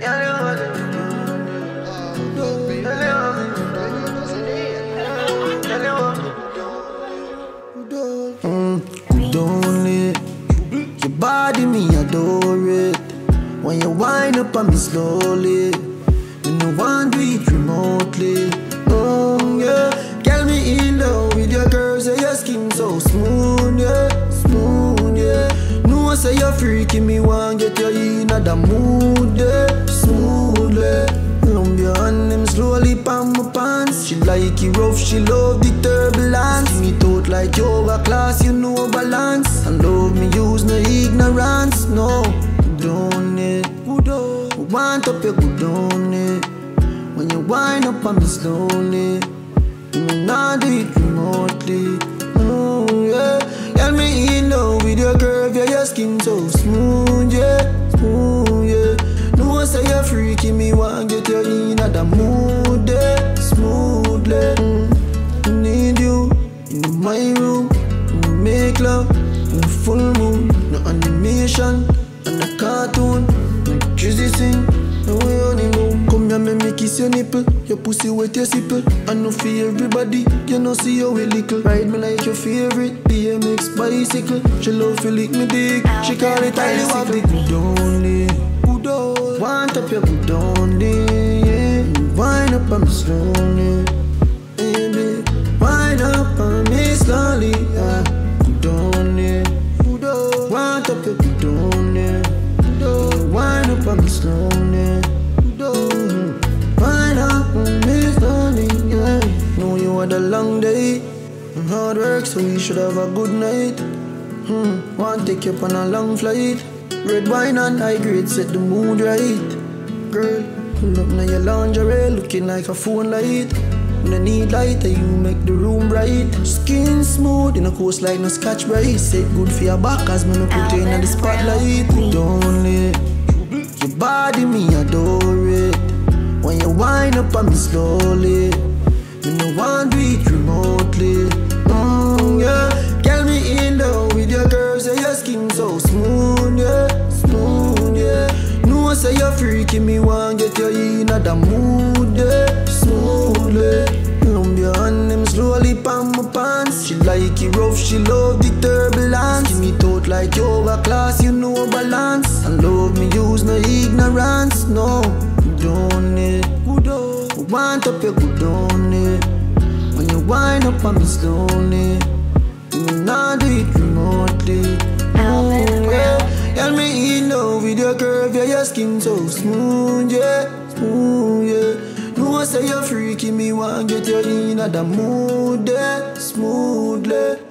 Don't it? Your body, me adore it. When you wind up on me slowly, you know one do it remotely. Oh yeah, get me in love with your curves and your skin so smooth, yeah, smooth, yeah. No one say you're freaking me, want get you in the mood, yeah, smoothly. Lump your hand them slowly palm my pants. She like it rough, she love the turbulence. See me thought like yoga class, you know balance. And love me use no ignorance, no. Don't it? Want up your good on it. When you wind up on me slowly, you may not do it remotely. Oh yeah, get me in love with your curve, yeah, your skin so smooth, yeah, smooth, yeah. No one say you're freaking me, want get you in the mood, yeah, smoothly. Need you in my room, make love in the full moon, no animation and a cartoon. Juicy sing, no way honeymoon. Come here, me kiss your nipple. Your pussy wet, your sipple. I know for everybody, you know see your way little. Ride me like your favorite BMX bicycle. She love to lick me dick. She call it I love the good only. Want up your good only, yeah. Wind up on me slowly, baby. Wind up on me slowly, yeah. Good only. Want up your good only. Wind up on me slowly, wind up on me slowly, yeah. Know you had a long day and hard work, so you should have a good night. Want to take you up on a long flight. Red wine and high grade set the mood right. Girl, pull up now your lingerie, looking like a phone light. When I need light, you make the room bright. Skin smooth, in a coast like no scotch bright. Say good for your back, as me no put you in the spotlight. Don't it? Your body, me adore it. When you wind up on me slowly, me no want do it remotely. Yeah, get me in love with your curves and your skin so smooth, yeah, smooth, yeah. No one say you're freaking me, want get you in the mood, yeah, smoothly. Lump your hand them slowly palm my pants. She like it rough, she love the turbulence. See me thought like yoga class, you know balance. And love me use no ignorance, no. Don't it? Want up your good on it. When you wind up on me slowly, you may not do it remotely. Yeah, get me in love with your curve, yeah, your skin so smooth, yeah, smooth, yeah. No one say you're freaking me, want get you in the mood, yeah, smoothly.